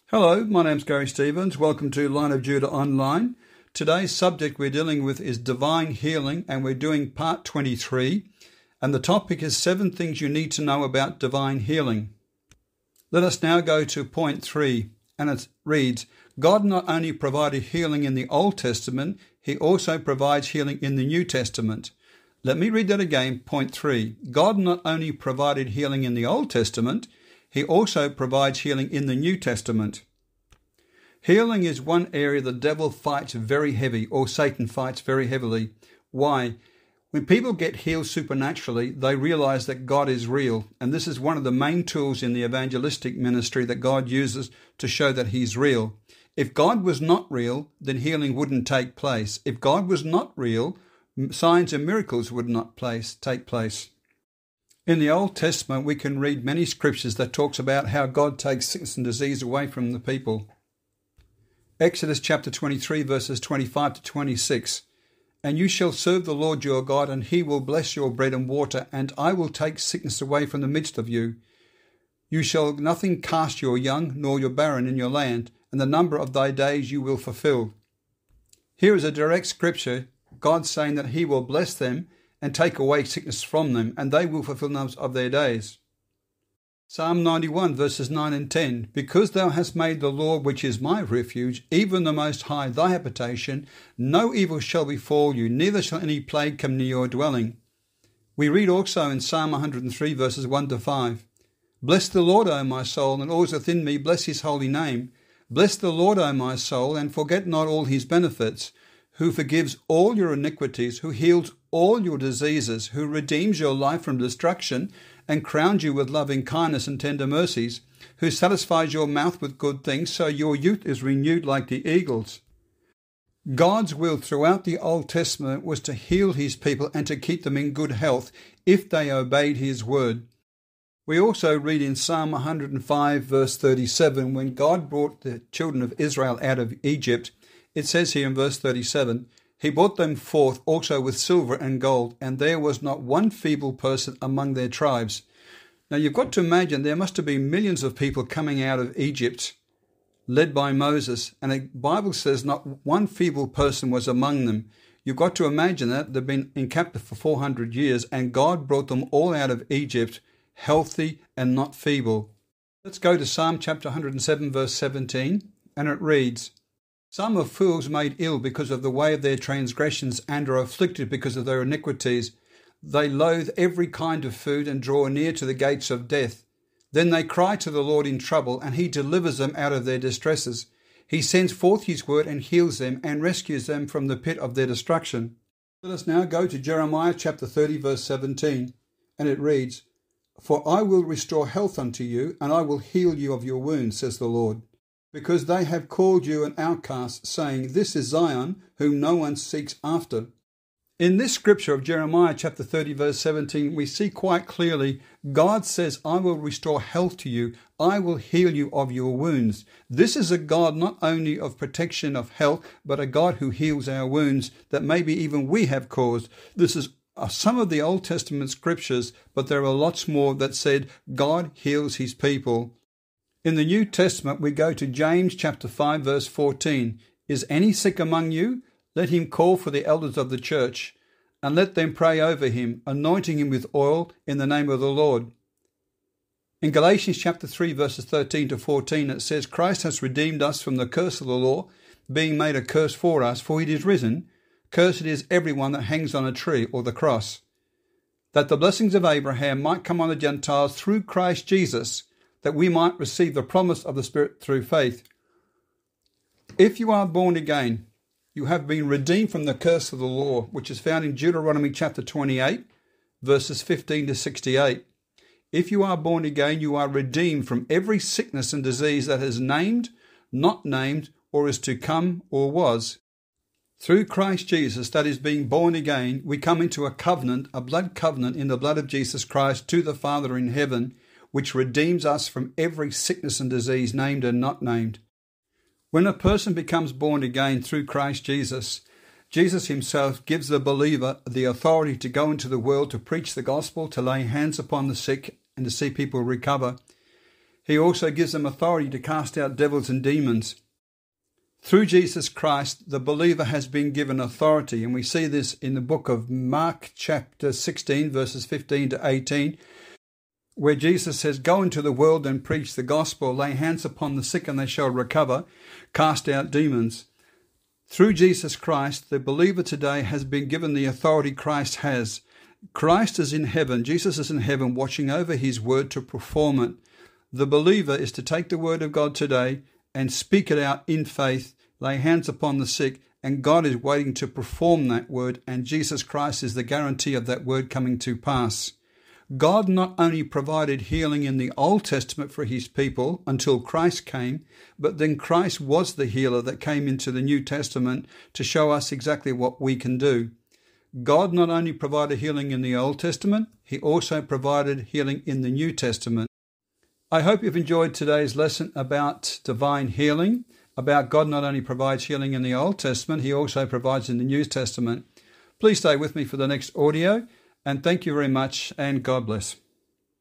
Hello, my name's Gary Stevens. Welcome to Line of Judah Online. Today's subject we're dealing with is divine healing, and we're doing part 23. And the topic is 7 things you need to know about divine healing. Let us now go to point 3, and it reads, God not only provided healing in the Old Testament, he also provides healing in the New Testament. Let me read that again, point 3. God not only provided healing in the Old Testament, he also provides healing in the New Testament. Healing is one area the devil fights very heavy, or Satan fights very heavily. Why? When people get healed supernaturally, they realize that God is real. And this is one of the main tools in the evangelistic ministry that God uses to show that he's real. If God was not real, then healing wouldn't take place. If God was not real, signs and miracles would not take place. In the Old Testament, we can read many scriptures that talks about how God takes sickness and disease away from the people. Exodus chapter 23, verses 25 to 26. And you shall serve the Lord your God, and he will bless your bread and water, and I will take sickness away from the midst of you. You shall nothing cast your young, nor your barren in your land, and the number of thy days you will fulfill. Here is a direct scripture, God saying that he will bless them and take away sickness from them, and they will fulfill numbers of their days. Psalm 91, verses 9 and 10. Because thou hast made the Lord, which is my refuge, even the Most High, thy habitation, no evil shall befall you, neither shall any plague come near your dwelling. We read also in Psalm 103, verses 1 to 5. Bless the Lord, O my soul, and all that is within me, bless his holy name. Bless the Lord, O my soul, and forget not all his benefits, who forgives all your iniquities, who heals all your diseases, who redeems your life from destruction, and crowns you with loving kindness and tender mercies, who satisfies your mouth with good things, so your youth is renewed like the eagles. God's will throughout the Old Testament was to heal his people and to keep them in good health if they obeyed his word. We also read in Psalm 105, verse 37, when God brought the children of Israel out of Egypt, it says here in verse 37, he brought them forth also with silver and gold, and there was not one feeble person among their tribes. Now you've got to imagine there must have been millions of people coming out of Egypt, led by Moses, and the Bible says not one feeble person was among them. You've got to imagine that they've been in captive for 400 years, and God brought them all out of Egypt, healthy and not feeble. Let's go to Psalm chapter 107, verse 17, and it reads, Some are fools made ill because of the way of their transgressions, and are afflicted because of their iniquities. They loathe every kind of food and draw near to the gates of death. Then they cry to the Lord in trouble, and he delivers them out of their distresses. He sends forth his word and heals them and rescues them from the pit of their destruction. Let us now go to Jeremiah chapter 30, verse 17, and it reads, For I will restore health unto you, and I will heal you of your wounds, says the Lord. Because they have called you an outcast, saying, This is Zion, whom no one seeks after. In this scripture of Jeremiah chapter 30, verse 17, we see quite clearly, God says, I will restore health to you. I will heal you of your wounds. This is a God not only of protection of health, but a God who heals our wounds that maybe even we have caused. This is some of the Old Testament scriptures, but there are lots more that said God heals his people. In the New Testament, we go to James chapter 5, verse 14. Is any sick among you? Let him call for the elders of the church, and let them pray over him, anointing him with oil in the name of the Lord. In Galatians chapter 3, verses 13 to 14, it says, Christ has redeemed us from the curse of the law, being made a curse for us, for it is written, Cursed is everyone that hangs on a tree or the cross, that the blessings of Abraham might come on the Gentiles through Christ Jesus, that we might receive the promise of the Spirit through faith. If you are born again, you have been redeemed from the curse of the law, which is found in Deuteronomy chapter 28, verses 15 to 68. If you are born again, you are redeemed from every sickness and disease that is named, not named, or is to come, or was. Through Christ Jesus, that is being born again, we come into a covenant, a blood covenant in the blood of Jesus Christ to the Father in heaven, which redeems us from every sickness and disease named and not named. When a person becomes born again through Christ Jesus, Jesus himself gives the believer the authority to go into the world to preach the gospel, to lay hands upon the sick and to see people recover. He also gives them authority to cast out devils and demons. Through Jesus Christ, the believer has been given authority, and we see this in the book of Mark chapter 16, verses 15 to 18, where Jesus says, "Go into the world and preach the gospel, lay hands upon the sick and they shall recover, cast out demons." Through Jesus Christ, the believer today has been given the authority Christ has. Christ is in heaven, Jesus is in heaven, watching over his word to perform it. The believer is to take the word of God today and speak it out in faith, lay hands upon the sick, and God is waiting to perform that word, and Jesus Christ is the guarantee of that word coming to pass. God not only provided healing in the Old Testament for his people until Christ came, but then Christ was the healer that came into the New Testament to show us exactly what we can do. God not only provided healing in the Old Testament, he also provided healing in the New Testament. I hope you've enjoyed today's lesson about divine healing, about God not only provides healing in the Old Testament, he also provides in the New Testament. Please stay with me for the next audio, and thank you very much, and God bless.